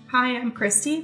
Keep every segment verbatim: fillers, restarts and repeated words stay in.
Hi, I'm Christy.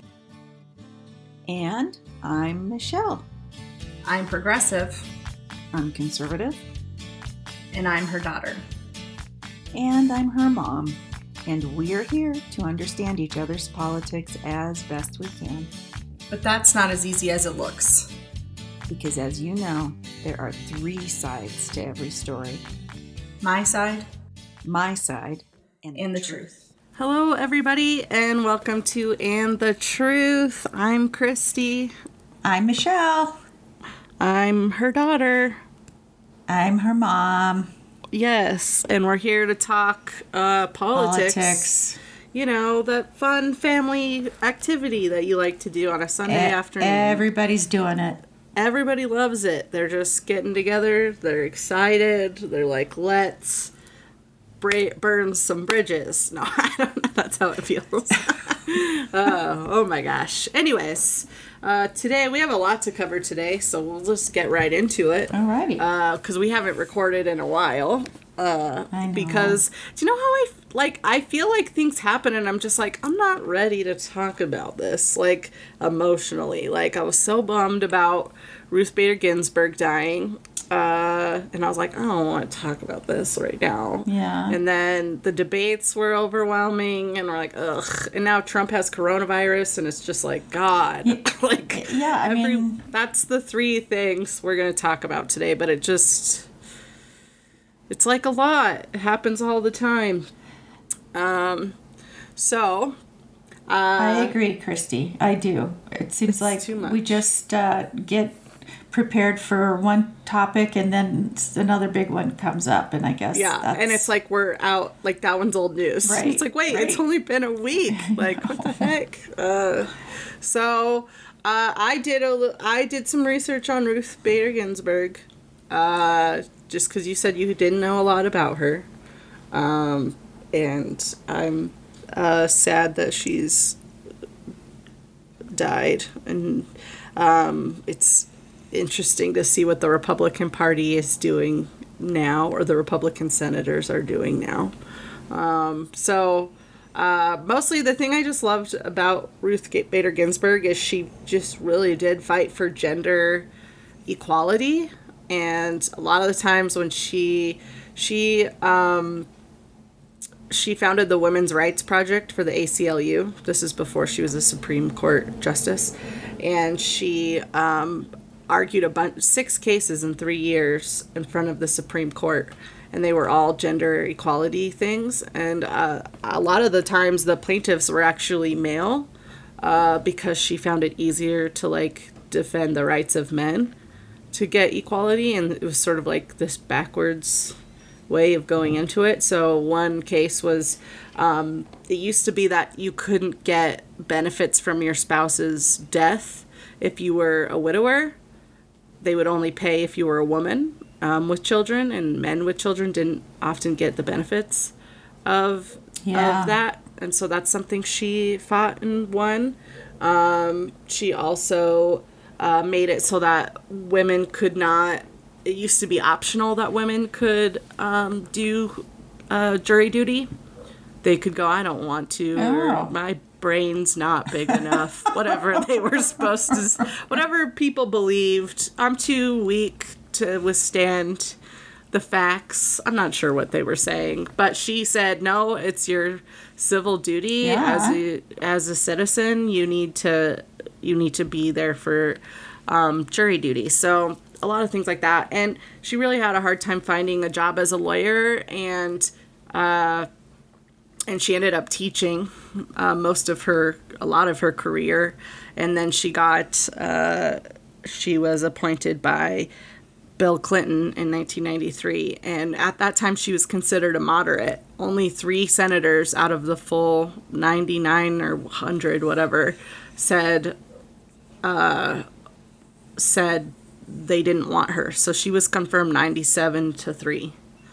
And I'm Michelle. I'm progressive. I'm conservative. And I'm her daughter. And I'm her mom. And we're here to understand each other's politics as best we can. But that's not as easy as it looks. Because as you know, there are three sides to every story. My side. My side. And, and the, the truth. truth. Hello, everybody, and welcome to And the Truth. I'm Christy. I'm Michelle. I'm her daughter. I'm her mom. Yes, and we're here to talk uh, politics. Politics. You know, that fun family activity that you like to do on a Sunday e- afternoon. Everybody's doing it. Everybody loves it. They're just getting together. They're excited. They're like, let's bra- burn some bridges. No, I don't know. That's how it feels. uh, oh, my gosh. Anyways, uh, today we have a lot to cover today, so we'll just get right into it. Alrighty. Because uh, we haven't recorded in a while. Uh, I know. Because, do you know how I, like, I feel like things happen and I'm just like, I'm not ready to talk about this, like, emotionally. Like, I was so bummed about Ruth Bader Ginsburg dying. Uh, and I was like, I don't want to talk about this right now. Yeah. And then the debates were overwhelming, and we're like, ugh. And now Trump has coronavirus, and it's just like, God. Yeah, like, yeah, I every, mean, that's the three things we're going to talk about today, but it just, it's like a lot. It happens all the time. Um, so. Uh, I agree, Christy. I do. It seems like we just uh, get prepared for one topic and then another big one comes up, and I guess yeah that's... and it's like we're out, like that one's old news, right? It's like, wait, right. It's only been a week. Like, what the heck? Uh, so uh, I did a I did some research on Ruth Bader Ginsburg, uh, just because you said you didn't know a lot about her, um, and I'm uh, sad that she's died, and um, it's interesting to see what the Republican Party is doing now, or the Republican senators are doing now. Um, so uh, mostly the thing I just loved about Ruth Bader Ginsburg is she just really did fight for gender equality. And a lot of the times when she she um, she founded the Women's Rights Project for the A C L U. This is before she was a Supreme Court justice, and she um, argued a bunch, six cases in three years in front of the Supreme Court, and they were all gender equality things. And uh, a lot of the times the plaintiffs were actually male, uh, because she found it easier to like defend the rights of men to get equality, and it was sort of like this backwards way of going into it. So one case was, um, it used to be that you couldn't get benefits from your spouse's death if you were a widower. They would only pay if you were a woman um, with children, and men with children didn't often get the benefits of, yeah. of that. And so that's something she fought and won. Um, she also uh, made it so that women could not, it used to be optional that women could um, do uh, jury duty. They could go, I don't want to, oh. or my brain's not big enough, whatever they were supposed to, whatever people believed. I'm too weak to withstand the facts. I'm not sure what they were saying, but she said, no, it's your civil duty yeah. as a as a citizen. You need to you need to be there for um, jury duty. So a lot of things like that. And she really had a hard time finding a job as a lawyer, and uh, and she ended up teaching uh, most of her, a lot of her career. And then she got, uh, she was appointed by Bill Clinton in nineteen ninety-three. And at that time, she was considered a moderate. Only three senators out of the full ninety-nine or one hundred, whatever, said, uh, said they didn't want her. So she was confirmed ninety-seven to three.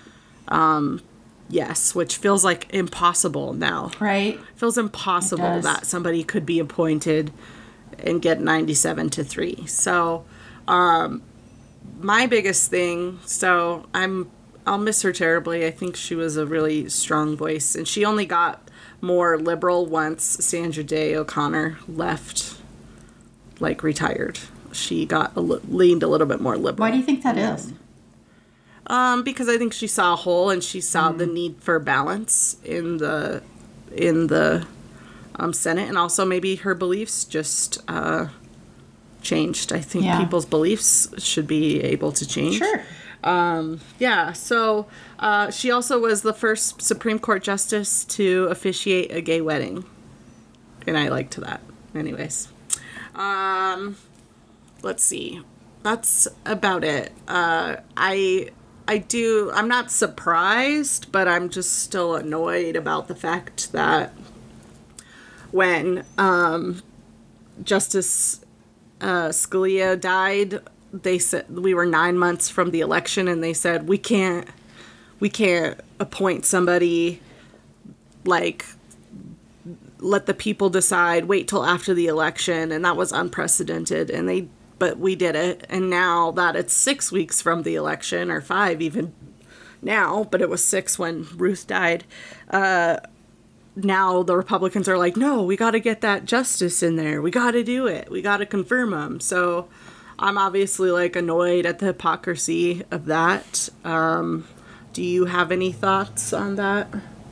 Um, Yes, which feels like impossible now. Right. Feels impossible that somebody could be appointed and get ninety-seven to three. So, um, my biggest thing, so I'm I'll miss her terribly. I think she was a really strong voice, and she only got more liberal once Sandra Day O'Connor left, like retired. She got a li- leaned a little bit more liberal. Why do you think that is? Um, because I think she saw a hole, and she saw mm. the need for balance in the in the um, Senate, and also maybe her beliefs just uh, changed. I think yeah. people's beliefs should be able to change. Sure. Um, yeah, so uh, she also was the first Supreme Court justice to officiate a gay wedding. And I liked that. Anyways. Um, let's see. That's about it. Uh, I I do, I'm not surprised, but I'm just still annoyed about the fact that when um, Justice uh, Scalia died, they said we were nine months from the election, and they said we can't we can't appoint somebody, like let the people decide, wait till after the election, and that was unprecedented. And they but we did it, and now that it's six weeks from the election, or five even now, but it was six when Ruth died. Uh, now the Republicans are like, no, we got to get that justice in there. We got to do it. We got to confirm him. So I'm obviously, like, annoyed at the hypocrisy of that. Um, do you have any thoughts on that?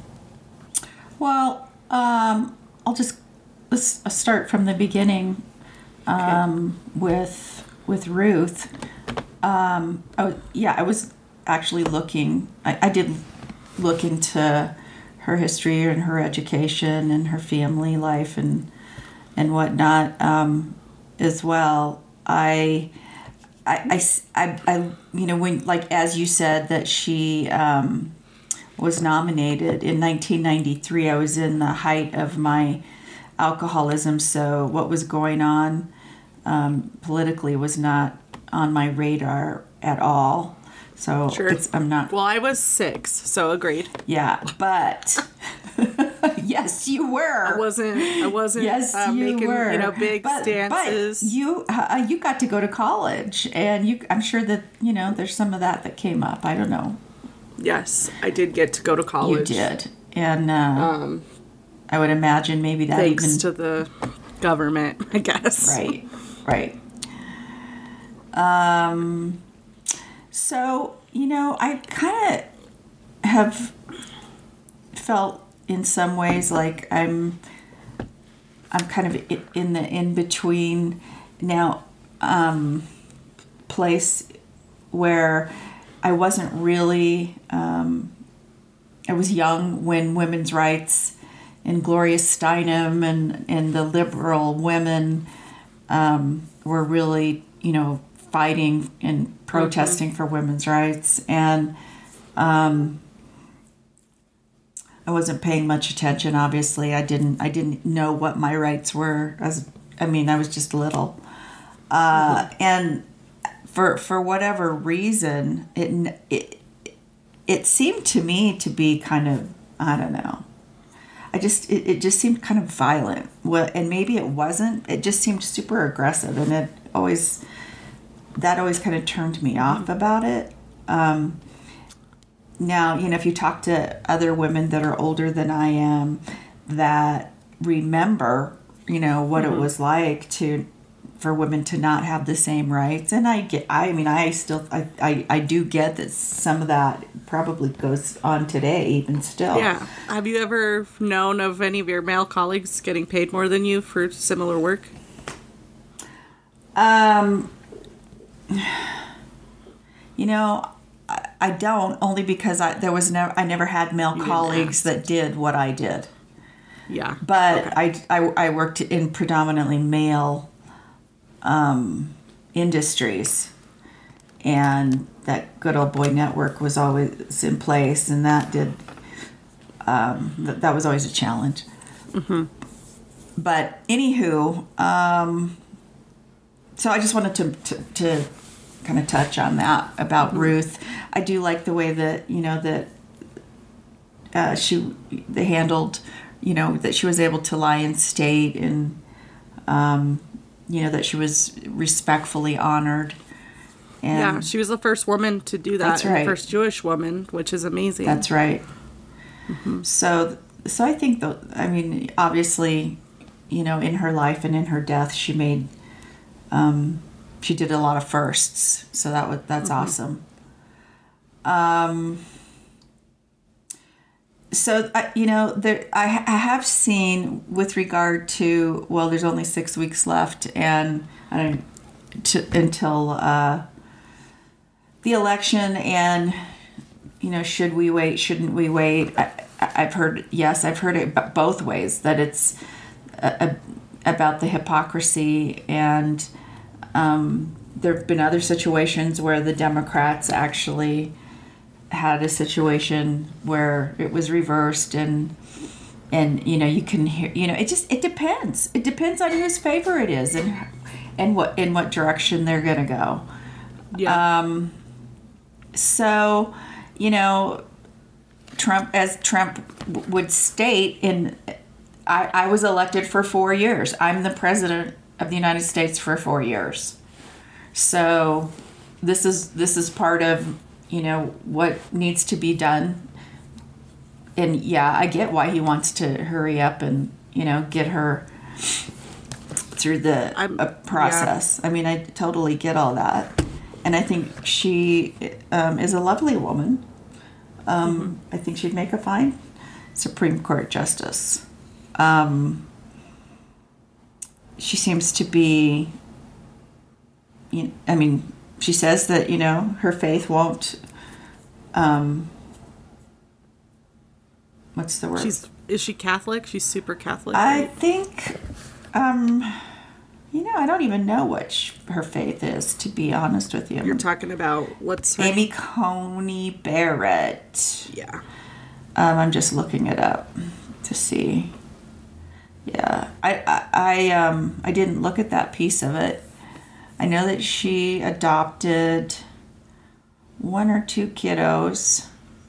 Well, um, I'll just let's start from the beginning um, okay. with with Ruth. Um, I, yeah, I was actually looking. I, I did look into her history and her education and her family life and and whatnot um, as well. I, I, I, I, you know, when, like, as you said, that she um, was nominated in nineteen ninety-three, I was in the height of my alcoholism, so what was going on um, politically was not on my radar at all. So sure. it's, I'm not... Well, I was six, so agreed. Yeah, but... Yes, you were. I wasn't. I wasn't. Yes, uh, you making, were. You know, big but, stances. But you, uh, you got to go to college, and you. I'm sure that you know there's some of that that came up. I don't know. Yes, I did get to go to college. You did, and uh, um, I would imagine maybe that thanks even to the government, I guess. Right. Right. Um. So you know, I kind of have felt in some ways like I'm I'm kind of in the in between now um, place where I wasn't really um, I was young when women's rights and Gloria Steinem and, and the liberal women um, were really, you know, fighting and protesting mm-hmm. for women's rights, and um, I wasn't paying much attention. Obviously, I didn't. I didn't know what my rights were. As I mean, I was just little, uh, mm-hmm. and for for whatever reason, it it it seemed to me to be kind of, I don't know. I just it, it just seemed kind of violent. Well, and maybe it wasn't. It just seemed super aggressive, and it always that always kind of turned me off about it. Um, Now, you know, if you talk to other women that are older than I am that remember, you know, what mm-hmm. it was like to for women to not have the same rights. And I get, I mean, I still, I, I, I do get that some of that probably goes on today, even still. Yeah. Have you ever known of any of your male colleagues getting paid more than you for similar work? Um, you know, I don't, only because I there was never I never had male you colleagues that did what I did. Yeah. But okay. I, I I worked in predominantly male um, industries, and that good old boy network was always in place, and that did um, th- that was always a challenge. Mm-hmm. But anywho, um, so I just wanted to to. to kind of touch on that about mm-hmm. Ruth. I do like the way that, you know, that uh, she, they handled, you know, that she was able to lie in state, and, um, you know, that she was respectfully honored. And Yeah, she was the first woman to do that. That's and right. the first Jewish woman, which is amazing. That's right. Mm-hmm. So, so I think, the, I mean, obviously, you know, in her life and in her death, she made, um, she did a lot of firsts. So that was that's mm-hmm. awesome. Um. So, uh, you know, there I, I have seen with regard to, well, there's only six weeks left, and I don't to, until uh, the election, and you know, should we wait? Shouldn't we wait? I, I've heard yes, I've heard it both ways, that it's a, a, about the hypocrisy, and um, there have been other situations where the Democrats actually had a situation where it was reversed, and and you know, you can hear, you know, it just it depends. It depends on whose favor it is, and and what in what direction they're gonna go. Yeah. Um. So, you know, Trump, as Trump would state, in I, I was elected for four years. I'm the president of the United States for four years. So, this is this is part of, you know, what needs to be done. And yeah, I get why he wants to hurry up and, you know, get her through the uh, process. Yeah. I mean, I totally get all that. And I think she um, is a lovely woman. Um, mm-hmm. I think she'd make a fine Supreme Court justice. Um, she seems to be, you know, I mean, she says that, you know, her faith won't, um, what's the word? She's, is she Catholic? She's super Catholic. I right? think, um, you know, I don't even know what sh- her faith is, to be honest with you. You're talking about, what's her Amy Coney Barrett. Yeah. Um, I'm just looking it up to see. Yeah. I, I, I, um, I didn't look at that piece of it. I know that she adopted one or two kiddos.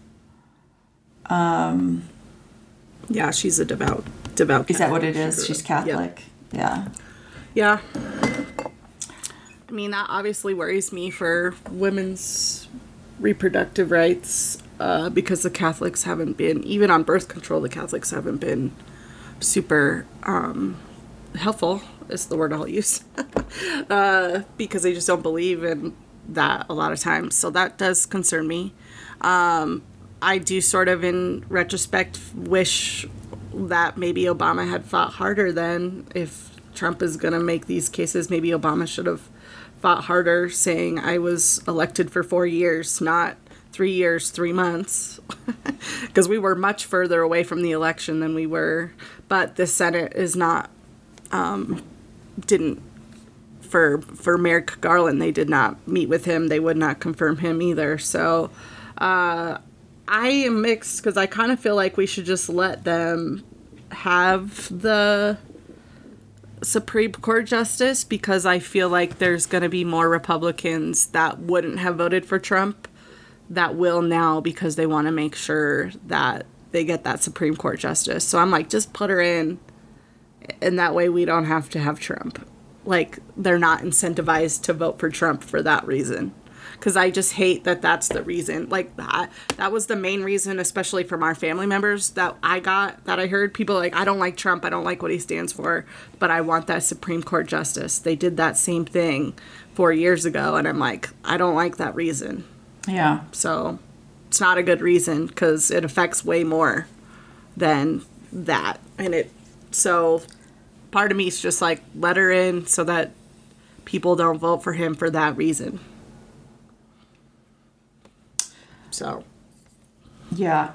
Um, yeah, she's a devout, devout Catholic. Is that what it is? She's Catholic. Yep. Yeah. Yeah. I mean, that obviously worries me for women's reproductive rights, uh, because the Catholics haven't been, even on birth control, the Catholics haven't been super um, helpful, is the word I'll use, uh, because they just don't believe in that a lot of times. So that does concern me. Um, I do sort of, in retrospect, wish that maybe Obama had fought harder then. If Trump is going to make these cases, maybe Obama should have fought harder, saying I was elected for four years, not three years, three months, because we were much further away from the election than we were. But the Senate is not, um, didn't, for, for Merrick Garland, they did not meet with him. They would not confirm him either. So, uh, I am mixed, because I kind of feel like we should just let them have the Supreme Court justice, because I feel like there's going to be more Republicans that wouldn't have voted for Trump that will now, because they want to make sure that they get that Supreme Court justice. So I'm like, just put her in, and that way we don't have to have Trump. Like, they're not incentivized to vote for Trump for that reason. Because I just hate that that's the reason. Like, that that was the main reason, especially from our family members, that I got, that I heard people like, I don't like Trump, I don't like what he stands for, but I want that Supreme Court justice. They did that same thing four years ago, and I'm like, I don't like that reason. Yeah. So it's not a good reason, because it affects way more than that. And it, so part of me is just like, let her in so that people don't vote for him for that reason. So, yeah.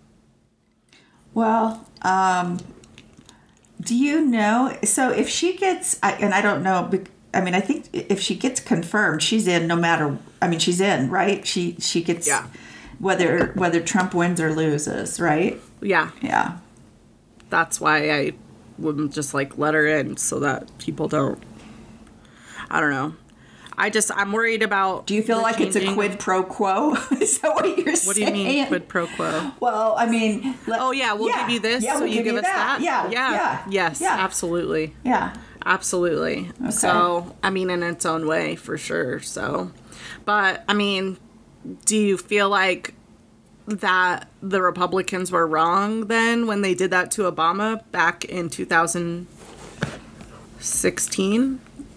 Well, um, do you know, so if she gets, I, and I don't know, I mean, I think if she gets confirmed, she's in no matter, I mean, she's in, right? She, she gets, yeah. whether, whether Trump wins or loses, right? Yeah. Yeah. That's why I wouldn't just like let her in, so that people don't, I don't know. I just, I'm worried about... Do you feel like it's a quid pro quo? Is that what you're saying? What do you mean, quid pro quo? Well, I mean... Let, oh, yeah, we'll yeah, give you this, yeah, so we'll you give, give you us that. that. Yeah, yeah. Yeah. Yes, yeah. absolutely. Yeah. Absolutely. Okay. So, I mean, in its own way, for sure. So, But, I mean, do you feel like that the Republicans were wrong then when they did that to Obama back in two thousand sixteen?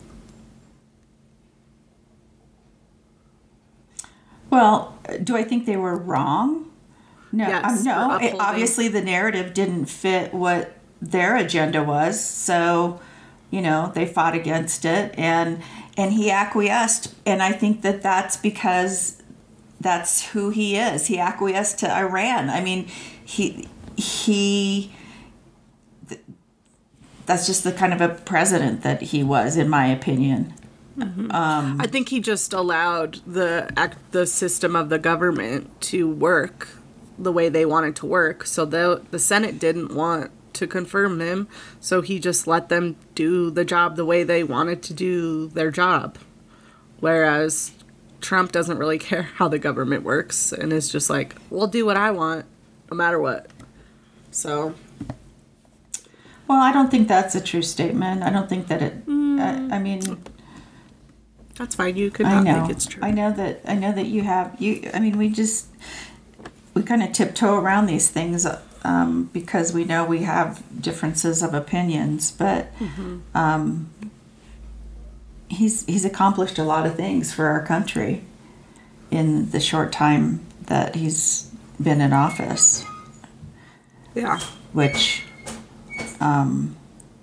Well, do I think they were wrong? No, Yes, um, for no. It, upholding- obviously, the narrative didn't fit what their agenda was, so you know they fought against it, and and he acquiesced, and I think that that's because that's who he is. He acquiesced to Iran. I mean, he he. th- That's just the kind of a president that he was, in my opinion. I think he just allowed the act, the system of the government to work the way they wanted to work. So the the Senate didn't want to confirm him, so he just let them do the job the way they wanted to do their job. Whereas Trump doesn't really care how the government works and is just like, "We'll do what I want, no matter what." So Well, I don't think that's a true statement. I don't think that it. I, I mean, that's fine. You could I not know. think it's true. I know that. I know that you have. You. I mean, we just we kind of tiptoe around these things um, because we know we have differences of opinions. But um, he's he's accomplished a lot of things for our country in the short time that he's been in office, Yeah. which. Um,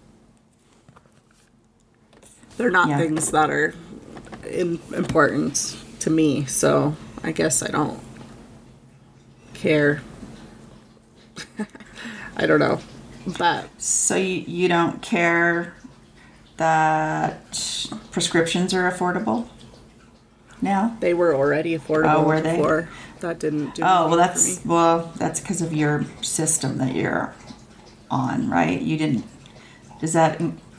They're not Yeah. things that are in, important to me, so I guess I don't care. I don't know. But So you, you don't care that prescriptions are affordable now? they were already affordable Oh, were they? before. That didn't do Oh, well, anything that's for me. well, that's because of your system that you're on, right? You didn't. Does that?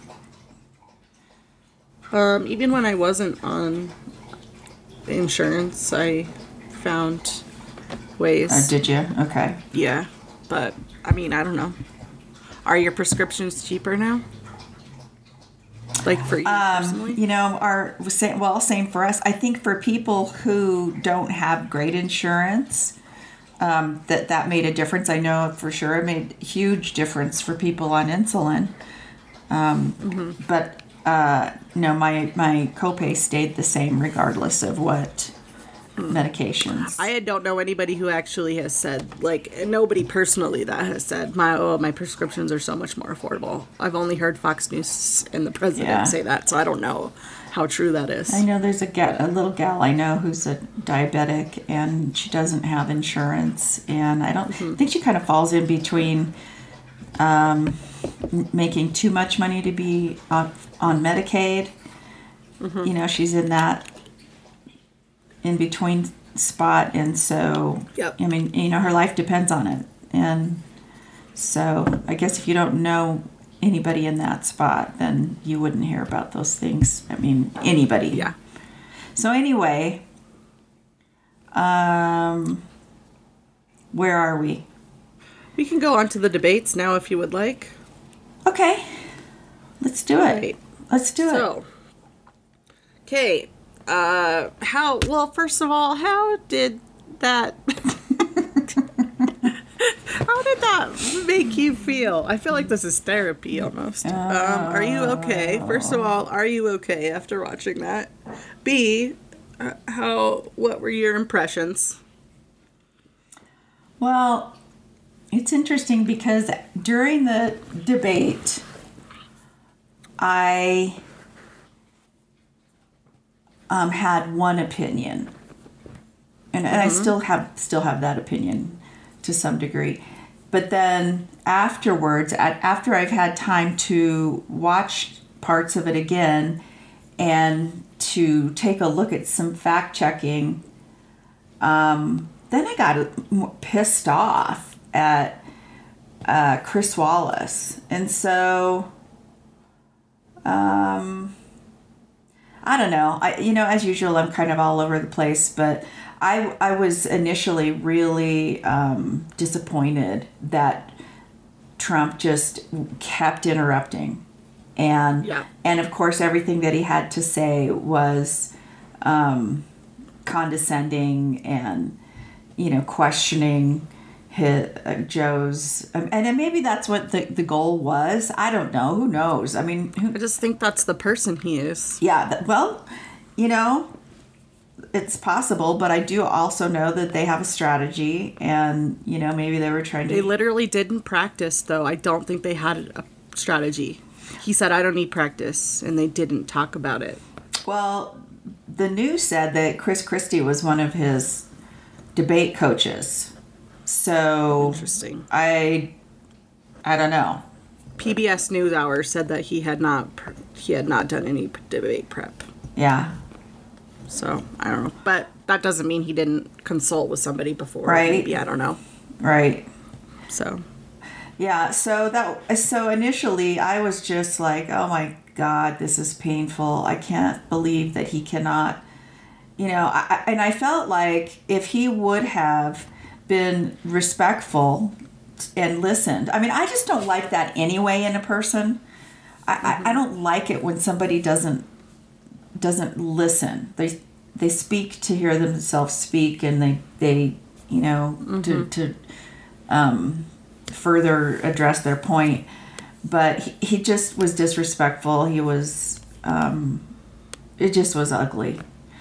Um, even when I wasn't on insurance, I found ways. Uh, did you? Okay. Yeah, but I mean, I don't know. Are your prescriptions cheaper now? Like for you Um, personally? you know, our sa- well, same for us. I think for people who don't have great insurance, um, that that made a difference. I know for sure it made a huge difference for people on insulin. Um, Mm-hmm. But uh, no, my my copay stayed the same regardless of what medications. I don't know anybody who actually has said, like, nobody personally that has said, my oh, my prescriptions are so much more affordable. I've only heard Fox News and the president Yeah. say that, so I don't know how true that is. I know there's a, ga- a little gal I know who's a diabetic and she doesn't have insurance, and I don't Mm-hmm. think she kind of falls in between um, m- making too much money to be on, on Medicaid. Mm-hmm. You know, she's in that in between spot, and so Yep. I mean, you know, her life depends on it, and so I guess if you don't know anybody in that spot, then you wouldn't hear about those things. I mean, anybody. Yeah. So anyway, um, where are we? We can go on to the debates now if you would like. Okay, let's do it. Right. Let's do it. So, okay, uh, how, well, first of all, how did that, how did that make you feel? I feel like this is therapy almost. Um, are you okay? First of all, are you okay after watching that? B, uh, how, what were your impressions? Well, it's interesting because during the debate, I um, had one opinion, and, and I still have still have that opinion to some degree. But then afterwards, at, after I've had time to watch parts of it again and to take a look at some fact checking, um, then I got pissed off at uh, Chris Wallace. And so, um, I don't know. I, you know, as usual, I'm kind of all over the place, but I, I was initially really um, disappointed that Trump just kept interrupting. And, Yeah. and of course, everything that he had to say was, um, condescending and, you know, questioning his, uh, Joe's. Um, and then maybe that's what the, the goal was. I don't know. Who knows? I mean, who, I just think that's the person he is. yeah, th- well, you know, it's possible, but I do also know that they have a strategy, and, you know, maybe they were trying to... They literally didn't practice, though. I don't think they had a strategy. He said, I don't need practice, and they didn't talk about it. Well, the news said that Chris Christie was one of his debate coaches. So Interesting. I I don't know. P B S NewsHour said that he had not pr- he had not done any p- debate prep. Yeah. So, I don't know. But that doesn't mean he didn't consult with somebody before. Right. Maybe, I don't know. Right. So, Yeah, so that so initially I was just like, "Oh my God, this is painful. I can't believe that he cannot." You know, I, I- and I felt like if he would have been respectful and listened. I mean, I just don't like that anyway in a person. I, Mm-hmm. I, I don't like it when somebody doesn't doesn't listen. They they speak to hear themselves speak, and they they you know Mm-hmm. to to um, further address their point. But he, he just was disrespectful. He was um, it just was ugly.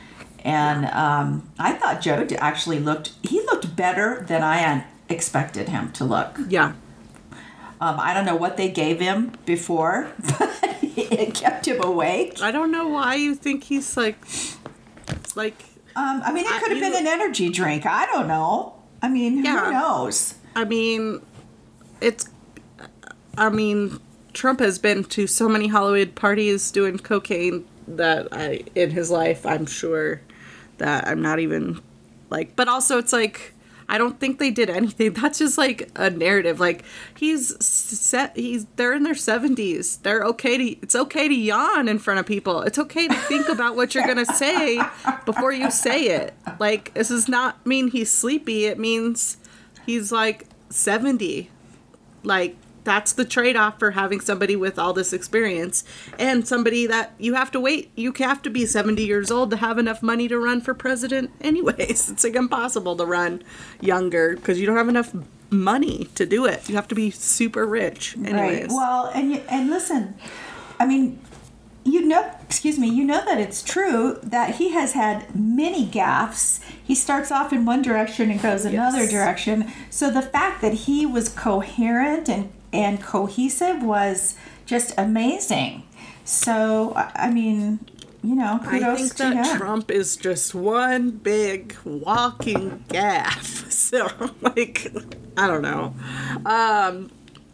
And um, I thought Joe actually looked, he looked better than I had expected him to look. yeah. Um, I don't know what they gave him before, but it kept him awake. I don't know why you think he's like, like, Um, I mean, it I- could have you- been an energy drink. I don't know. I mean, Yeah. who knows? I mean, it's, I mean, Trump has been to so many Hollywood parties doing cocaine that I, in his life, I'm sure that I'm not even, like, but also it's like, I don't think they did anything. That's just like a narrative. Like, he's set, he's, they're in their seventies. They're okay to, it's okay to yawn in front of people. It's okay to think about what you're going to say before you say it. Like, this does not mean he's sleepy. It means he's like seventy. Like, that's the trade-off for having somebody with all this experience and somebody that you have to wait. You have to be seventy years old to have enough money to run for president anyways. It's like impossible to run younger because you don't have enough money to do it. You have to be super rich anyways. Right. Well, and you, and listen, I mean, you know, excuse me, you know that it's true that he has had many gaffes. He starts off in one direction and goes another Yes. direction. So the fact that he was coherent and, and cohesive was just amazing. So, I I mean, you know, kudos I think to that him. Trump is just one big walking gaffe. So, like, I don't know. Um,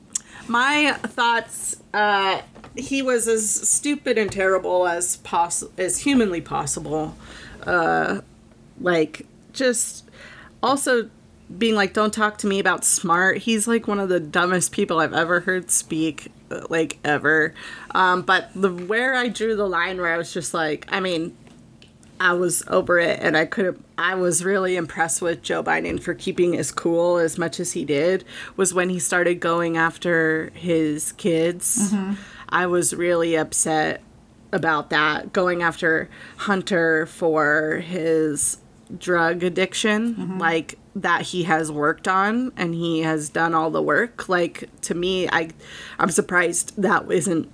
my thoughts, uh, he was as stupid and terrible as poss- as humanly possible. Uh, like, just also being like, don't talk to me about smart. He's like one of the dumbest people I've ever heard speak, uh, like, ever. Um, but the where I drew the line where I was just like, I mean, I was over it, and I could have, I was really impressed with Joe Biden for keeping his cool as much as he did, was when he started going after his kids. Mm-hmm. I was really upset about that, going after Hunter for his drug addiction, Mm-hmm. like, that he has worked on, and he has done all the work. Like, to me, I, I'm surprised that isn't,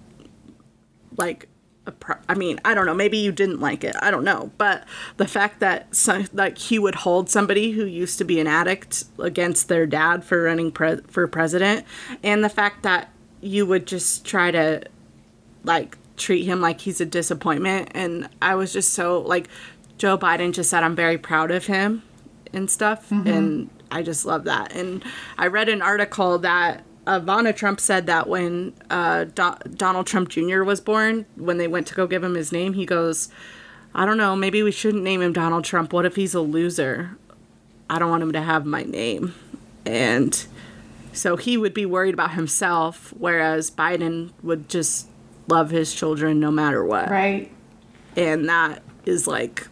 like, a pro- I mean, I don't know. Maybe you didn't like it. I don't know. But the fact that some, like, he would hold somebody who used to be an addict against their dad for running pre- for president, and the fact that you would just try to, like, treat him like he's a disappointment. And I was just so, like, Joe Biden just said, I'm very proud of him and stuff. Mm-hmm. And I just love that. And I read an article that Ivana Trump said that when uh, Do- Donald Trump Junior was born, when they went to go give him his name, he goes, I don't know, maybe we shouldn't name him Donald Trump. What if he's a loser? I don't want him to have my name. And so he would be worried about himself, whereas Biden would just love his children no matter what. Right. And that is, like,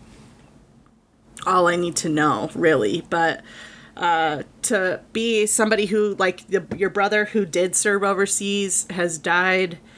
all I need to know, really. But uh, to be somebody who, like, the, your brother who did serve overseas has died,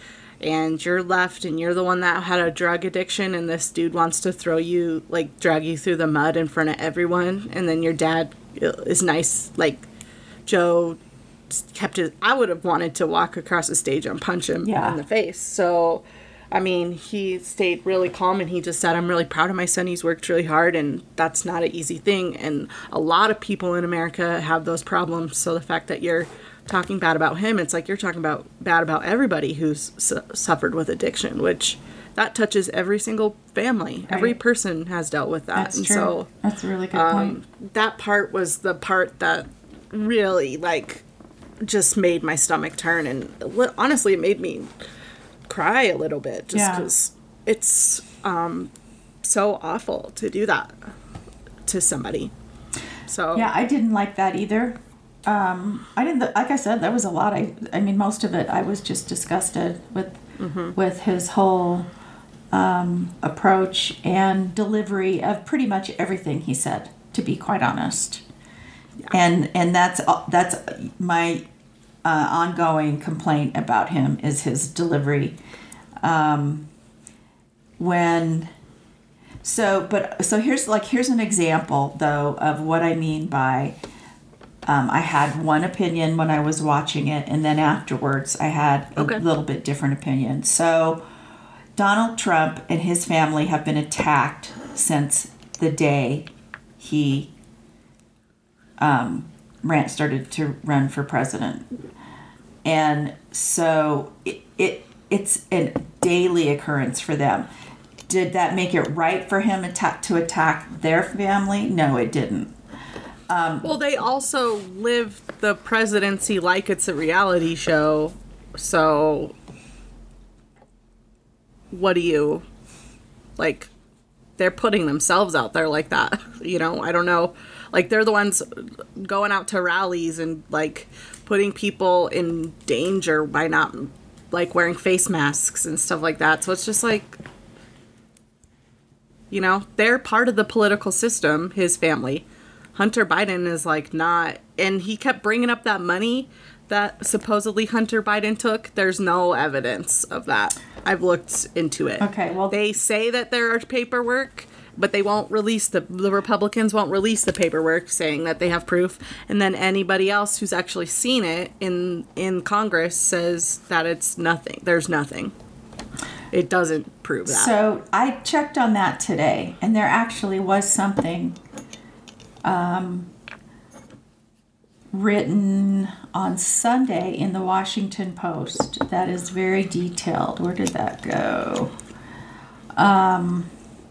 and you're left and you're the one that had a drug addiction and this dude wants to throw you, like, drag you through the mud in front of everyone, and then your dad is nice, like, Joe kept his, I would have wanted to walk across the stage and punch him Yeah. in the face. So, I mean, he stayed really calm, and he just said, I'm really proud of my son. He's worked really hard, and that's not an easy thing. And a lot of people in America have those problems. So the fact that you're talking bad about him, it's like you're talking about bad about everybody who's su- suffered with addiction, which that touches every single family. Right. Every person has dealt with that. That's and true. so That's a really good um, point. that part was the part that really, like, just made my stomach turn, and li- honestly, it made me cry a little bit, just Yeah. because it's um, so awful to do that to somebody. So Yeah, I didn't like that either. Um, I didn't. Like I said, there was a lot. I. I mean, most of it, I was just disgusted with, with his whole um, approach and delivery of pretty much everything he said. To be quite honest, and and that's that's my uh, ongoing complaint about him is his delivery. Um, when. So, but so here's like here's an example though of what I mean by. Um, I had one opinion when I was watching it, and then afterwards I had a Okay. little bit different opinion. So, Donald Trump and his family have been attacked since the day he um, ran, started to run for president, and so it, it it's a daily occurrence for them. Did that make it right for him attack, to attack their family? No, it didn't. well, they also live the presidency like it's a reality show. So, what do you, like, they're putting themselves out there like that, you know? I don't know. Like, they're the ones going out to rallies and, like, putting people in danger by not, like, wearing face masks and stuff like that. So it's just like, you know, they're part of the political system, his family. Hunter Biden is, like, not, and he kept bringing up that money that supposedly Hunter Biden took. There's no evidence of that. I've looked into it. Okay, well- they say that there are paperwork, but they won't release the, the Republicans won't release the paperwork saying that they have proof. And then anybody else who's actually seen it in, in Congress says that it's nothing. There's nothing. It doesn't prove that. So I checked on that today, and there actually was something um, written on Sunday in the Washington Post that is very detailed. Where did that go? Um,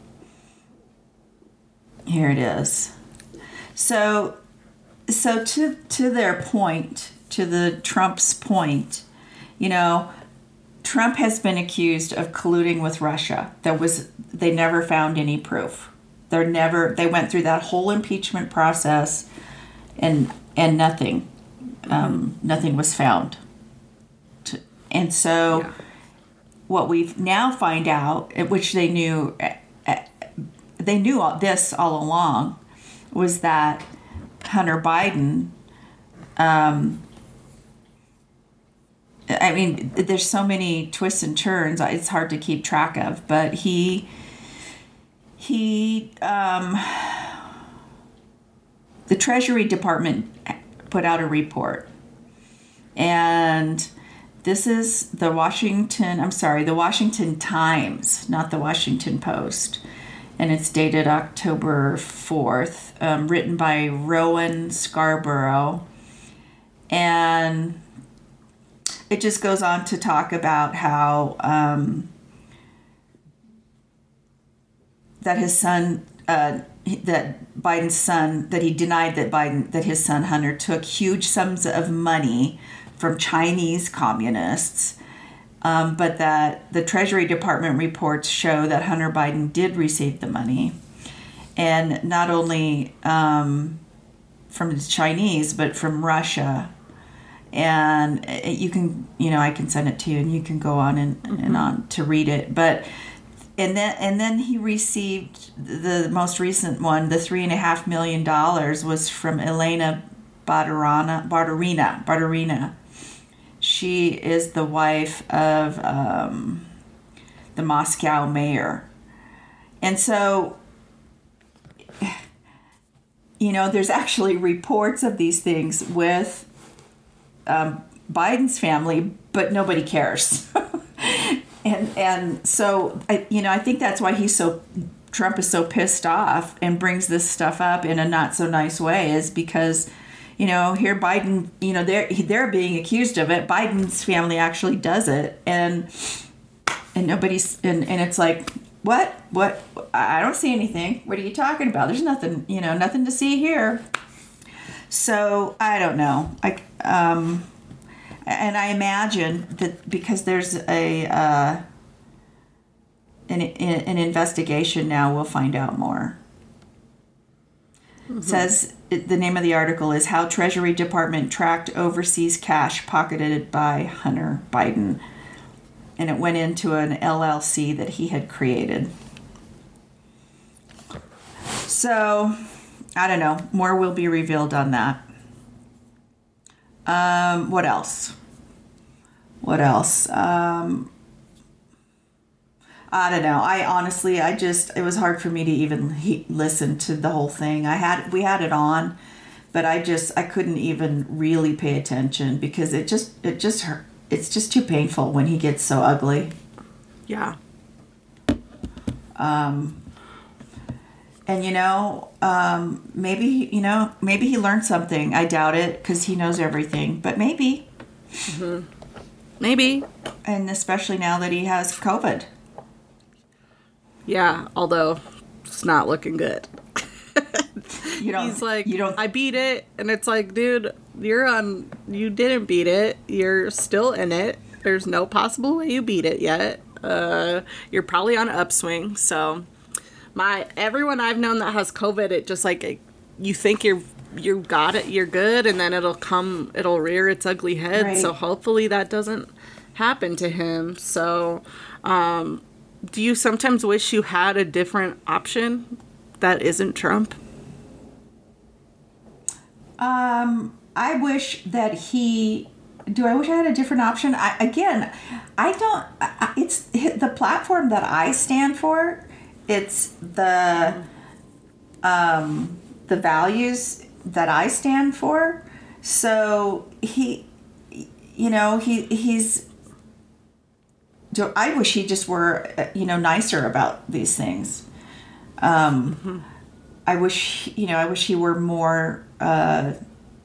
here it is. So, so to to their point, to the Trump's point, you know, Trump has been accused of colluding with Russia. There was they never found any proof. They're never they went through that whole impeachment process, and and nothing, um, nothing was found. To, and so, Yeah. what we've now find out, which they knew, they knew all this all along, was that Hunter Biden. Um, I mean, there's so many twists and turns, it's hard to keep track of, but he, he, um, the Treasury Department put out a report, and this is the Washington, I'm sorry, the Washington Times, not the Washington Post, and it's dated October fourth, um, written by Rowan Scarborough, and it just goes on to talk about how um, that his son, uh, that Biden's son, that he denied that Biden, that his son Hunter took huge sums of money from Chinese communists, um, but that the Treasury Department reports show that Hunter Biden did receive the money, and not only um, from the Chinese, but from Russia. And you can, you know, I can send it to you, and you can go on and, mm-hmm. and on to read it. But and then and then he received the most recent one, the three and a half million dollars was from Elena Barterina. Barterina. Barterina. She she is the wife of um, the Moscow mayor. And so, you know, there's actually reports of these things with um, Biden's family, but nobody cares. and and so, I, you know, I think that's why he's so, Trump is so pissed off and brings this stuff up in a not so nice way, is because, you know, here Biden, you know, they're, they're being accused of it. Biden's family actually does it. And, and nobody's, and, and it's like, what, what, I don't see anything. What are you talking about? There's nothing, you know, nothing to see here. So I don't know. I, um, and I imagine that because there's a, uh, an, an investigation now, we'll find out more. Mm-hmm. It says, the name of the article is How Treasury Department Tracked Overseas Cash Pocketed by Hunter Biden. And it went into an L L C that he had created. So, I don't know. More will be revealed on that. Um, what else? What else? Um, I don't know. I honestly, I just, it was hard for me to even he, listen to the whole thing. I had, we had it on, but I just, I couldn't even really pay attention because it just, it just hurt. It's just too painful when he gets so ugly. Yeah. Um, and you know, um, maybe, you know, maybe he learned something. I doubt it because he knows everything, but maybe. Mm-hmm. Maybe. And especially now that he has COVID. Yeah, although it's not looking good. You don't, He's like, you don't, I beat it. And it's like, dude, you're on, you didn't beat it. You're still in it. There's no possible way you beat it yet. Uh, you're probably on an upswing. So my, everyone I've known that has COVID, it just like, it, you think you're, you got it, you're good. And then it'll come, it'll rear its ugly head. Right. So hopefully that doesn't happen to him. So, um, do you sometimes wish you had a different option that isn't Trump? Um, I wish that he. Do I wish I had a different option? I, again, I don't. I, it's the platform that I stand for. It's the, um, the values that I stand for. So he, you know, he he's. I wish he just were, you know, nicer about these things. Um, mm-hmm. I wish, you know, I wish he were more uh,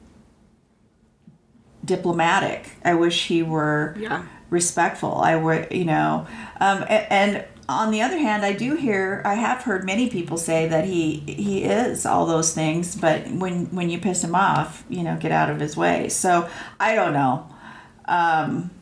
diplomatic. I wish he were yeah. respectful. I would, you know, um, and, and on the other hand, I do hear, I have heard many people say that he he is all those things, but when when you piss him off, you know, get out of his way. So I don't know. Um,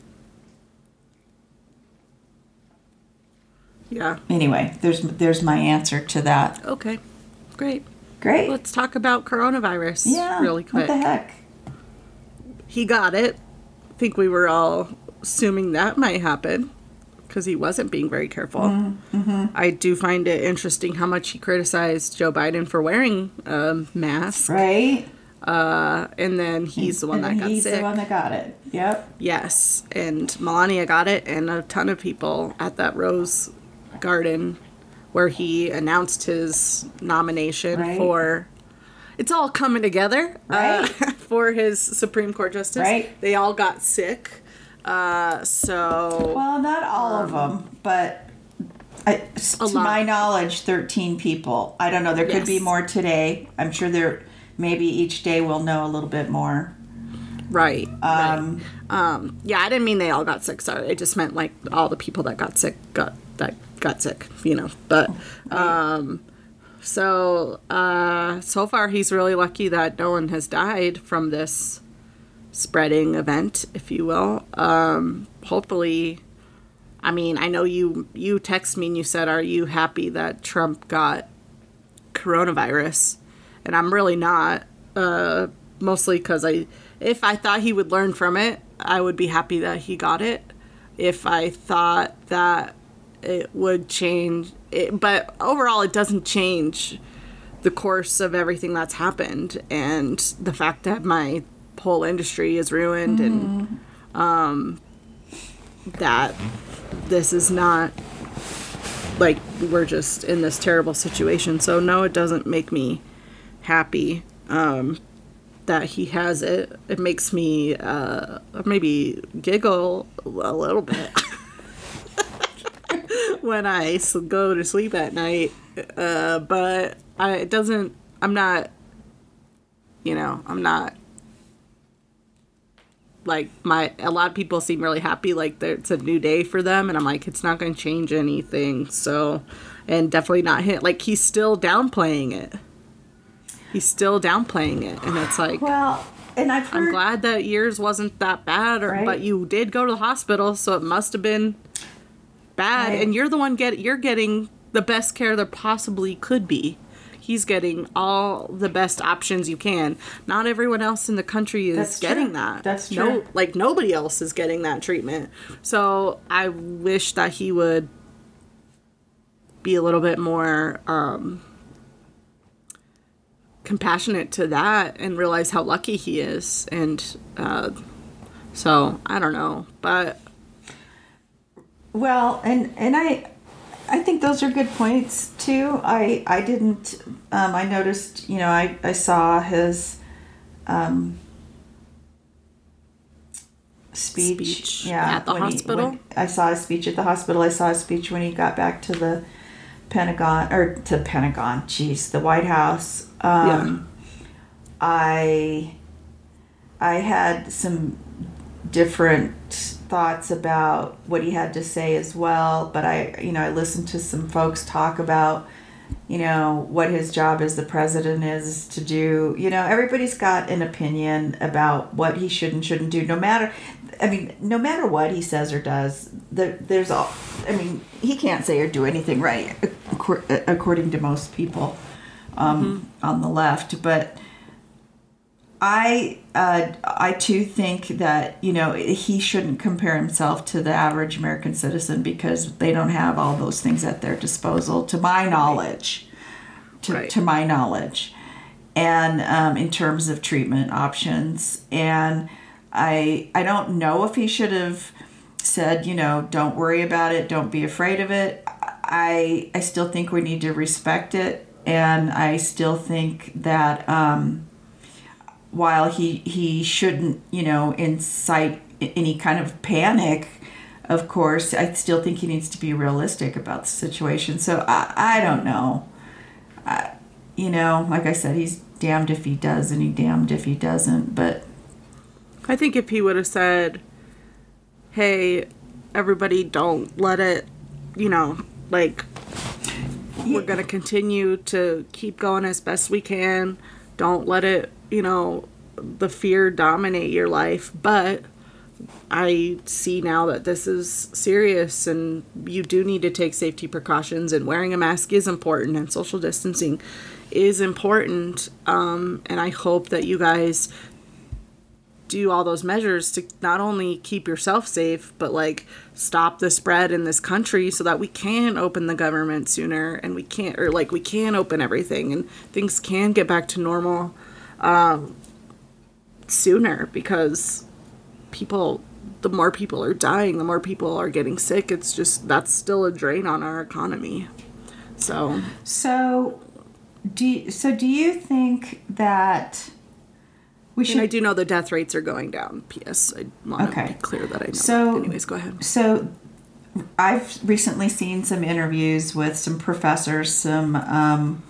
Yeah. Anyway, there's there's my answer to that. Okay. Great. Great. Let's talk about coronavirus yeah, really quick. What the heck? He got it. I think we were all assuming that might happen because he wasn't being very careful. Mm-hmm. I do find it interesting how much he criticized Joe Biden for wearing a mask. Right. Uh, and then he's and, the one that got he's sick. He's the one that got it. Yep. Yes. And Melania got it, and a ton of people at that Rose Garden where he announced his nomination right. for it's all coming together right. uh, for his Supreme Court justice. Right. They all got sick. Uh, so well, not all um, of them, but I, to lot. my knowledge, thirteen people. I don't know. There could yes. be more today. I'm sure there. Maybe each day we'll know a little bit more. Right. Um, right. Um, yeah, I didn't mean they all got sick. Sorry, I just meant like all the people that got sick got that got sick. You know, but um, so uh, so far he's really lucky that no one has died from this spreading event, if you will. Um, hopefully, I mean, I know you you text me and you said, "Are you happy that Trump got coronavirus?" And I'm really not. Uh, mostly because I, if I thought he would learn from it, I would be happy that he got it. If I thought that it would change it, but overall it doesn't change the course of everything that's happened, and the fact that my whole industry is ruined, mm-hmm. and um, that this is not, like, we're just in this terrible situation. So, no, it doesn't make me happy um, that he has it. It makes me uh, maybe giggle a little bit when I s- go to sleep at night. Uh, but I, it doesn't, I'm not, you know, I'm not, like, my, a lot of people seem really happy, like, there- it's a new day for them, and I'm like, it's not going to change anything, so, and definitely not hit, like, he's still downplaying it. He's still downplaying it, and it's like, Well, and I've heard, I'm glad that yours wasn't that bad, or Right. but you did go to the hospital, so it must have been bad, Right. and you're the one get you're getting the best care there possibly could be. He's getting all the best options you can. Not everyone else in the country is That's getting true. that. That's No, true. like nobody else is getting that treatment. So I wish that he would be a little bit more um, compassionate to that and realize how lucky he is. And uh, so I don't know, but well, and and I, I think those are good points too. I I didn't. Um, I noticed. You know, I I saw his, um, speech. Speech yeah, at the when he- hospital? when- I saw his speech at the hospital. I saw his speech when he got back to the Pentagon or to Pentagon. Jeez, the White House. Um, I I had some different thoughts about what he had to say as well, but I you know I listened to some folks talk about you know what his job as the president is to do. You know, everybody's got an opinion about what he should and shouldn't do, no matter I mean no matter what he says or does. The, there's all I mean he can't say or do anything right acco- according to most people um, mm-hmm. on the left, but I uh, I too think that you know he shouldn't compare himself to the average American citizen because they don't have all those things at their disposal, to my knowledge, to Right. to my knowledge, and um, in terms of treatment options. And I I don't know if he should have said you know don't worry about it, don't be afraid of it. I I still think we need to respect it, and I still think that. Um, While he, he shouldn't, you know, incite any kind of panic, of course, I still think he needs to be realistic about the situation. So I, I don't know. I, you know, like I said, he's damned if he does and he damned if he doesn't. But I think if he would have said, hey, everybody don't let it, you know, like, we're going to continue to keep going as best we can. Don't let it, you know, the fear dominate your life. But I see now that this is serious and you do need to take safety precautions, and wearing a mask is important and social distancing is important. Um, and I hope that you guys do all those measures to not only keep yourself safe, but like stop the spread in this country so that we can open the government sooner and we can't, or like we can open everything and things can get back to normal um, sooner, because people, the more people are dying, the more people are getting sick. It's just, that's still a drain on our economy. So, so do you, so do you think that we should? and I do know the death rates are going down. P S I want to Okay. be clear that I know. So- that. Anyways, go ahead. So I've recently seen some interviews with some professors, some um,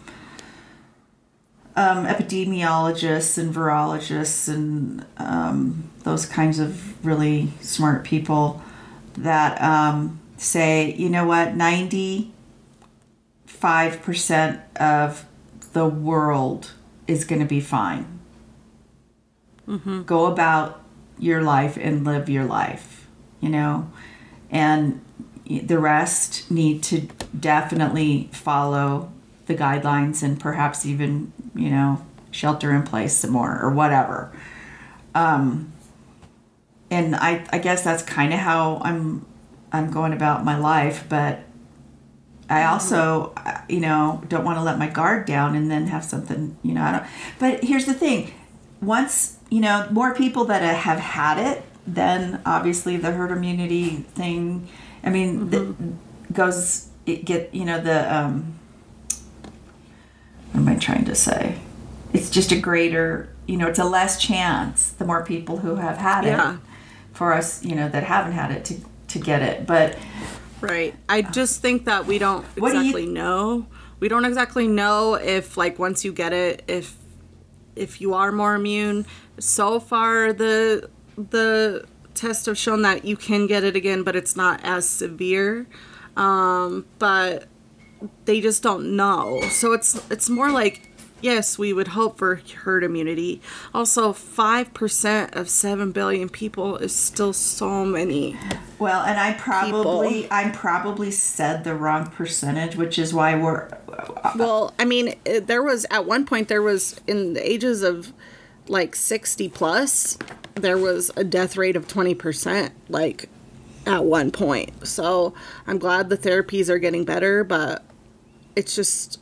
um, epidemiologists and virologists and um, those kinds of really smart people that um, say, you know what, ninety-five percent of the world is going to be fine. Mm-hmm. Go about your life and live your life, you know, and the rest need to definitely follow the guidelines and perhaps even, you know, shelter in place some more or whatever. Um, and I, I guess that's kind of how I'm, I'm going about my life, but I also, you know, don't want to let my guard down and then have something, you know, I don't, but here's the thing. Once, you know, more people that have had it then obviously the herd immunity thing, I mean, Mm-hmm. the, goes, it get, you know, the, um, what am I trying to say? It's just a greater, you know, it's a less chance, the more people who have had Yeah. it, for us, you know, that haven't had it to, to get it. But Right. I just think that we don't What do you- exactly know. We don't exactly know if, like, once you get it, if if you are more immune. So far, the the tests have shown that you can get it again, but it's not as severe. Um, but they just don't know. So it's it's more like, yes, we would hope for herd immunity. Also, five percent of seven billion people is still so many. Well, and I probably People. I probably said the wrong percentage, which is why we're Well, I mean, it, there was, at one point, there was, in the ages of, like, sixty plus, there was a death rate of twenty percent, like, at one point. So I'm glad the therapies are getting better, but it's just...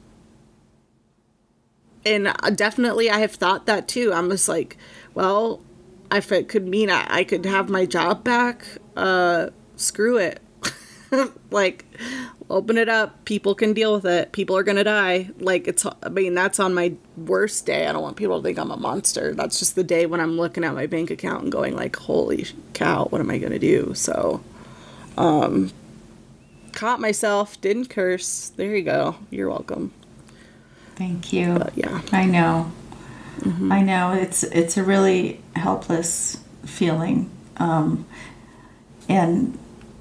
And definitely I have thought that too. I'm just like, well, if it could mean I, I could have my job back, uh, screw it. Like, open it up. People can deal with it. People are going to die. Like, it's, I mean, that's on my worst day. I don't want people to think I'm a monster. That's just the day when I'm looking at my bank account and going like, holy cow, what am I going to do? So, um, caught myself, didn't curse. There you go. You're welcome. Thank you. But yeah. I know. I know. It's it's a really helpless feeling. Um, and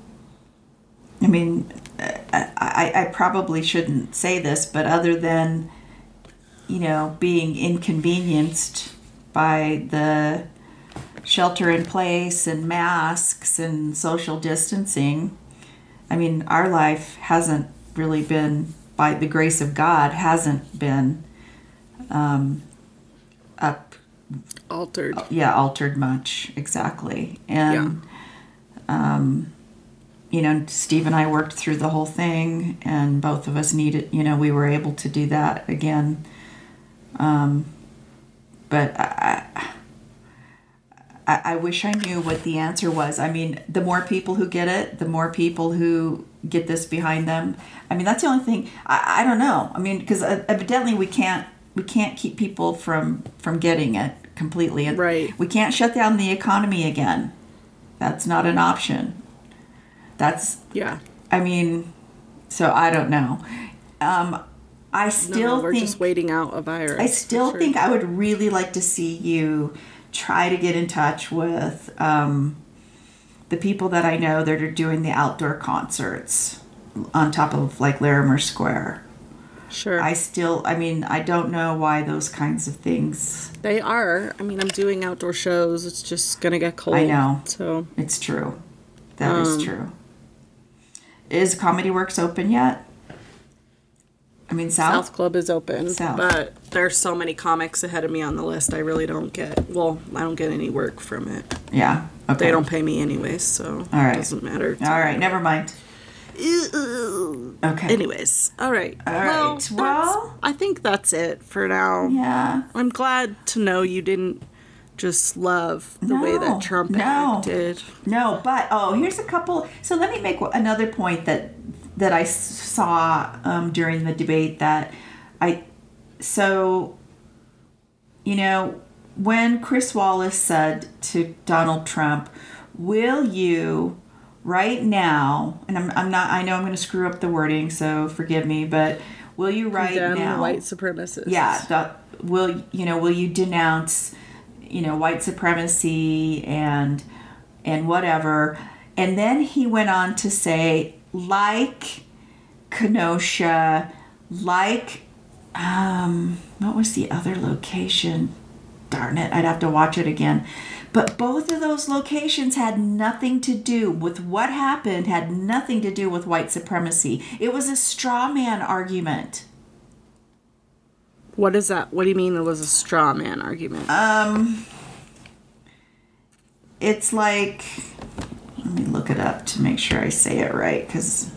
I mean, I, I, I probably shouldn't say this, but other than, you know, being inconvenienced by the shelter in place and masks and social distancing, I mean, our life hasn't really been, by the grace of God, hasn't been um, up, Altered. yeah, altered much, exactly. And, um, you know, Steve and I worked through the whole thing, and both of us needed, you know, we were able to do that again. Um, but I, I, I wish I knew what the answer was. I mean, the more people who get it, the more people who get this behind them. I mean, that's the only thing. I, I don't know. I mean, because evidently we can't we can't keep people from from getting it completely. And Right. we can't shut down the economy again. That's not an option. That's Yeah. I mean, so I don't know. Um, I still No, we're think just waiting out a virus. I still for sure. think I would really like to see you try to get in touch with um, the people that I know that are doing the outdoor concerts on top of like Larimer Square. Sure. I still, I mean, I don't know why those kinds of things. They are. I mean, I'm doing outdoor shows. It's just gonna get cold. I know. So It's true. That is Um, true. Is Comedy Works open yet? I mean, South? South Club is open, South. but there's so many comics ahead of me on the list. I really don't get. Well, I don't get any work from it. Yeah. Okay. They don't pay me anyways, so All right. it doesn't matter. All right. Never mind. Okay. Anyways, all right. All well, right. Well- that's- I think that's it for now. Yeah. I'm glad to know you didn't just love the way No, that Trump no. acted. No, but oh, here's a couple. So let me make another point that that I s- saw um, during the debate that I so you know when Chris Wallace said to Donald Trump, "Will you right now?" And I'm I'm not. I know I'm going to screw up the wording, so forgive me. But will you right Condemn now? white supremacists. Yeah. The, will you know? Will you denounce? You know, white supremacy and and whatever. And then he went on to say, like Kenosha, like um, what was the other location? Darn it, I'd have to watch it again. But both of those locations had nothing to do with what happened, had nothing to do with white supremacy. It was a straw man argument. What is that? What do you mean it was a straw man argument? Um, it's like, let me look it up to make sure I say it right, because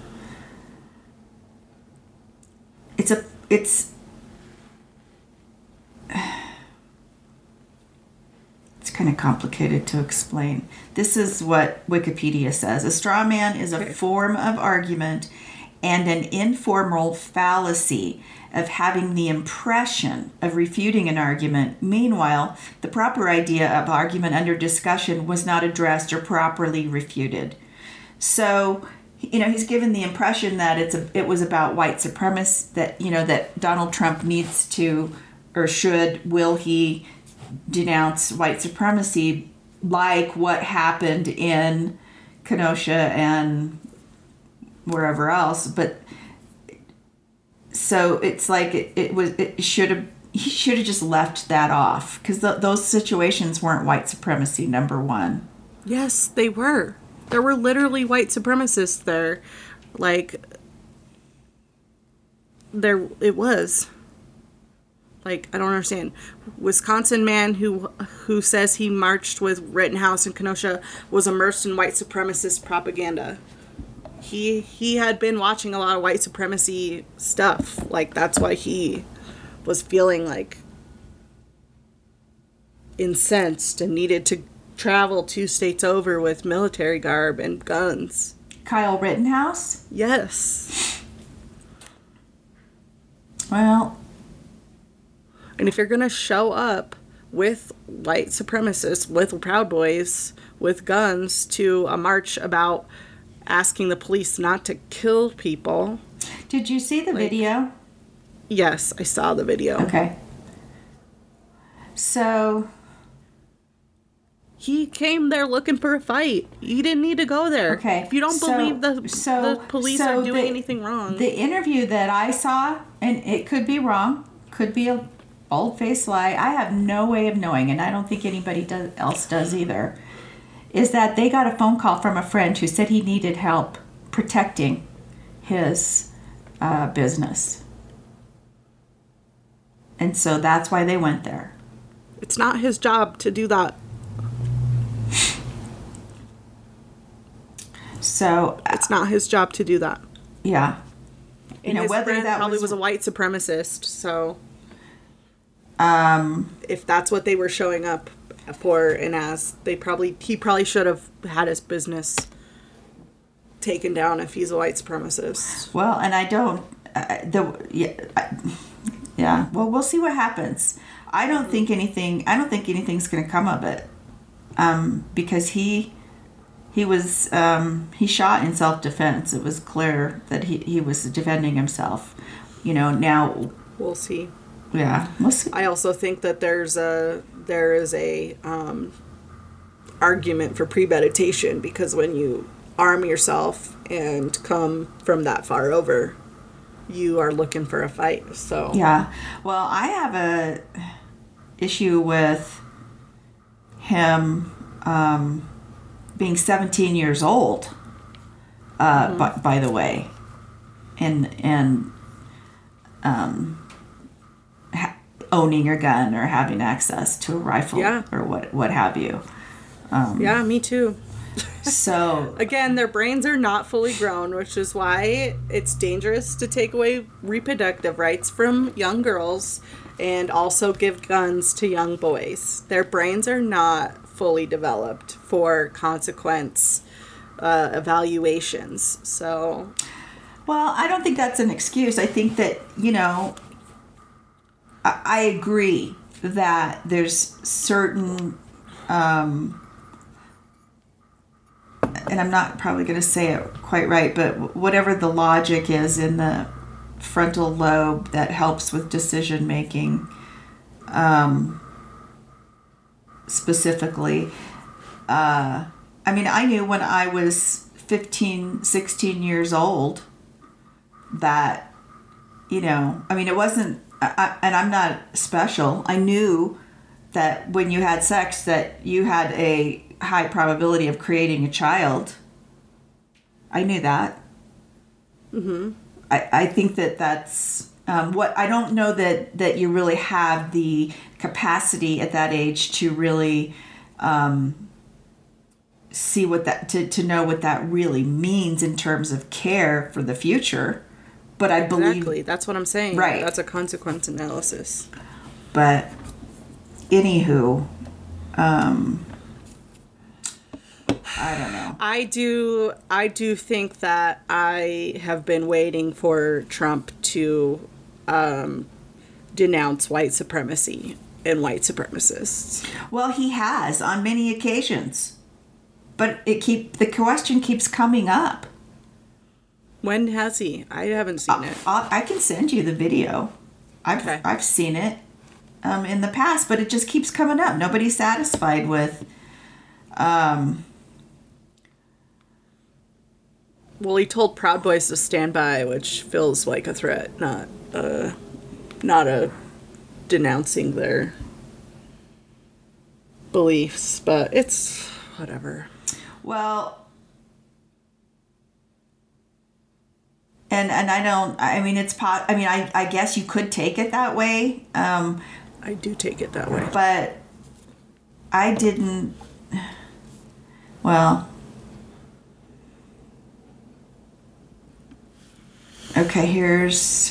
it's a, it's, it's kind of complicated to explain. This is what Wikipedia says. A straw man is a form of argument and an informal fallacy of having the impression of refuting an argument. Meanwhile, the proper idea of argument under discussion was not addressed or properly refuted. So, you know, he's given the impression that it's a, it was about white supremacy, that, you know, that Donald Trump needs to, or should, will he denounce white supremacy, like what happened in Kenosha and wherever else. But so it's like it, it was it should have he should have just left that off, because th- those situations weren't white supremacy, number one. Yes, they were. There were literally white supremacists there. Like, there it was. Like, I don't understand. Wisconsin man who who says he marched with Rittenhouse in Kenosha was immersed in white supremacist propaganda. He he had been watching a lot of white supremacy stuff. Like, that's why he was feeling like incensed and needed to travel two states over with military garb and guns. Kyle Rittenhouse? Yes. Well, and if you're going to show up with white supremacists, with Proud Boys, with guns to a march about asking the police not to kill people. Did you see the Like, video? Yes, I saw the video. Okay. So, He came there looking for a fight. You didn't need to go there. okay. If you don't so- believe the, so, the police so are doing the- anything wrong. The interview that I saw, and it could be wrong, could be a bold-faced lie. I have no way of knowing, and I don't think anybody does, else does either, is that they got a phone call from a friend who said he needed help protecting his uh, business. And so that's why they went there. It's not his job to do that. So, It's not his job to do that. yeah. You And know, his whether friend that probably was, was a white supremacist, so um, if that's what they were showing up for and as, they probably he probably should have had his business taken down if he's a white supremacist. well, and I don't, uh, the, yeah, I, yeah, well, we'll see what happens. I don't think anything, I don't think anything's going to come of it. Um, because he, he was, um, he shot in self-defense. It was clear that he, he was defending himself. You know, now, We'll see. yeah, we'll see. I also think that there's a there is a um, argument for premeditation, because when you arm yourself and come from that far over, you are looking for a fight. So Yeah. Well, I have a issue with him um, being seventeen years old. Uh, Mm-hmm. by, by the way, and and um, ha- owning your gun or having access to a rifle, Yeah. or what what have you. yeah, me too. So Again, their brains are not fully grown, which is why it's dangerous to take away reproductive rights from young girls and also give guns to young boys. Their brains are not fully developed for consequence uh, evaluations. So, Well, I don't think that's an excuse. I think that, you know, I, I agree that there's certain, um, and I'm not probably going to say it quite right, but whatever the logic is in the frontal lobe that helps with decision making, um, specifically, uh, I mean, I knew when I was fifteen, sixteen years old that, you know, I mean, it wasn't, I, I, and I'm not special. I knew that when you had sex that you had a high probability of creating a child. I knew that. Mm-hmm. I, I think that that's um, what, I don't know that, that you really have the capacity at that age to really um, see what that, to, to know what that really means in terms of care for the future. But I believe, exactly, that's what I'm saying. Right. That's a consequence analysis. but anywho, Um, I don't know. I do I do think that I have been waiting for Trump to um, denounce white supremacy and white supremacists. Well, he has on many occasions, but it keep the question keeps coming up. When has he? I haven't seen it. I'll, I can send you the video. I've Okay. I've seen it um, in the past, but it just keeps coming up. Nobody's satisfied with. Um, Well, he told Proud Boys to stand by, which feels like a threat, not uh, not a denouncing their beliefs. But it's whatever. well, and and I don't. I mean, it's pot. I mean, I I guess you could take it that way. Um, I do take it that way. but I didn't. Well. Okay, here's.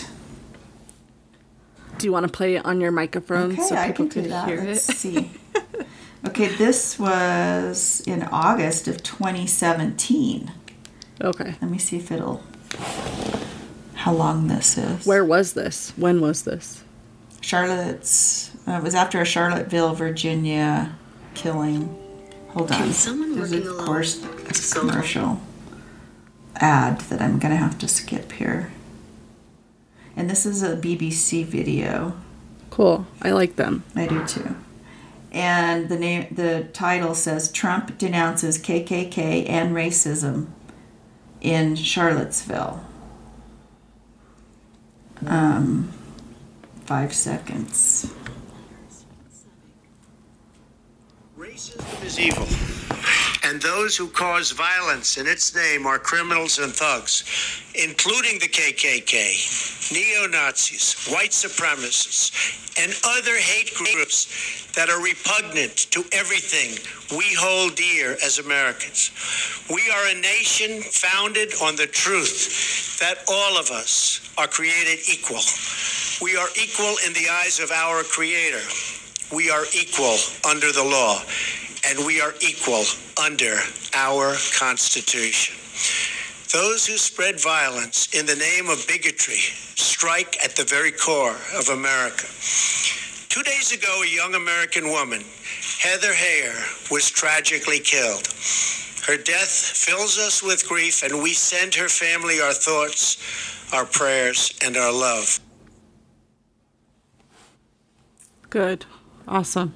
Do you want to play it on your microphone Okay, so I people can do can that. hear Let's it? see. Okay, this was in August of twenty seventeen. Okay. Let me see if it'll. How long this is. Where was this? When was this? Charlotte's. Uh, it was after a Charlottesville, Virginia killing. Hold on. Can someone There's, working of alone course, a solo? commercial ad that I'm going to have to skip here. And this is a B B C video. Cool. I like them. I do too. And the name, the title says Trump denounces K K K and racism in Charlottesville. Um, five seconds. Racism is evil, and those who cause violence in its name are criminals and thugs, including the K K K, neo-Nazis, white supremacists, and other hate groups that are repugnant to everything we hold dear as Americans. We are a nation founded on the truth that all of us are created equal. We are equal in the eyes of our Creator. We are equal under the law, and we are equal under our Constitution. Those who spread violence in the name of bigotry strike at the very core of America. Two days ago, a young American woman, Heather Heyer, was tragically killed. Her death fills us with grief, and we send her family our thoughts, our prayers, and our love. Good. Awesome.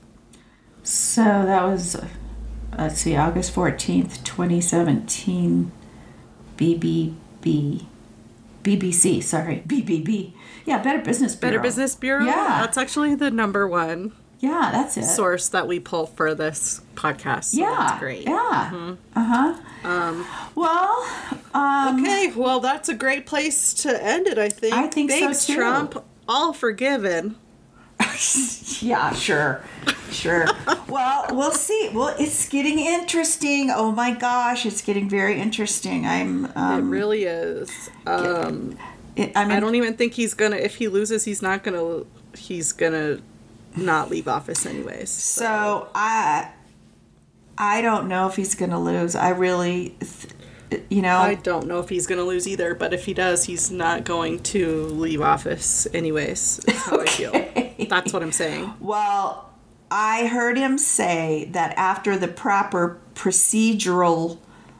So that was, uh, let's see, August fourteenth, twenty seventeen, B B B. B B C, sorry, B B B. Yeah, Better Business Bureau. Better Business Bureau? Yeah. That's actually the number one Yeah, that's it. source that we pull for this podcast. So yeah. that's great. Yeah. Mm-hmm. Uh-huh. Um, well, um, Okay, well, that's a great place to end it, I think. I think so, Thanks, too. Trump. All forgiven. yeah, sure. Sure. Well, we'll see. Well, it's getting interesting. Oh my gosh, it's getting very interesting. I'm um It really is. Um, it, I mean I don't even think he's gonna. If he loses, he's not gonna. He's gonna not leave office anyways. so I I don't know if he's going to lose. I really th- you know, I don't know if he's gonna lose either. But if he does, he's not going to leave office anyways. That's how I feel. That's what I'm saying. well, I heard him say that after the proper procedural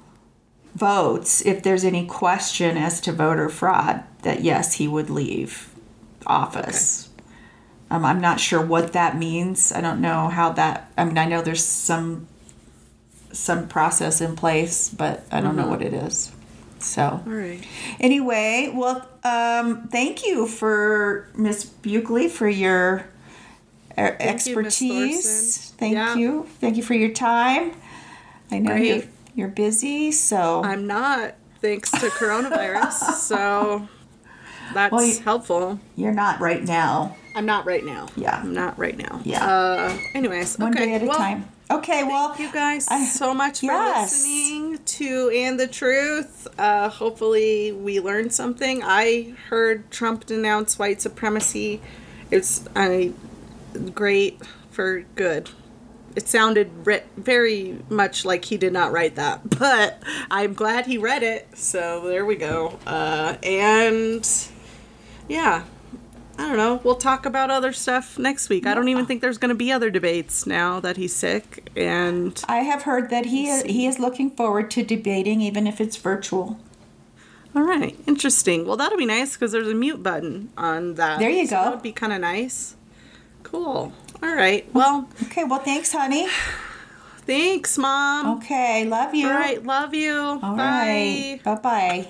votes, if there's any question as to voter fraud, that yes, he would leave office. Um, I'm not sure what that means. I don't know how that. I mean, I know there's some some process in place, but I don't know what it is. So, All right. anyway, well, um, thank you for Miss Buckley for your uh, you, Miss expertise. Thorson. Thank Yeah. you. Thank you for your time. I know Great. you're you're busy, so I'm not, thanks to coronavirus. So that's Well, you- helpful. you're not right now. I'm not right now. Yeah. I'm not right now. Yeah. Uh, anyways. One okay. day at a well, time. Okay, well, Thank you guys I- so much for yes. listening to And the Truth. Uh, hopefully we learned something. I heard Trump denounce white supremacy. It's I great for good. it sounded re- very much like he did not write that, but I'm glad he read it. So there we go. Uh, and yeah, I don't know. We'll talk about other stuff next week. I don't even think there's going to be other debates now that he's sick. And I have heard that he he is looking forward to debating, even if it's virtual. all right, interesting. Well, that'll be nice because there's a mute button on that. There you so go. That would be kind of nice. Cool. All right. Well, Okay, well, thanks, honey. thanks, Mom. Okay, love you. All right, love you. All Bye. right. Bye-bye.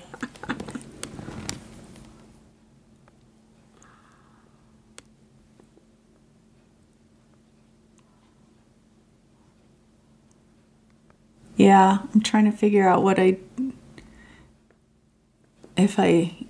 Yeah, I'm trying to figure out what I, if I